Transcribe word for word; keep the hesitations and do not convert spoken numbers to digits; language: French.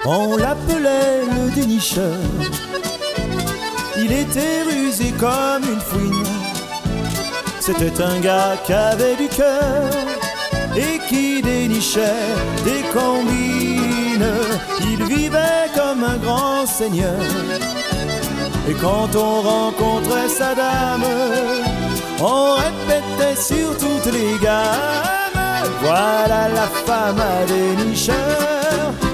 On l'appelait le dénicheur. Il était rusé comme une fouine. C'était un gars qui avait du cœur et qui dénichait des combines. Il vivait comme un grand seigneur. Et quand on rencontrait sa dame, on répétait sur toutes les gammes: voilà la femme à dénicheur.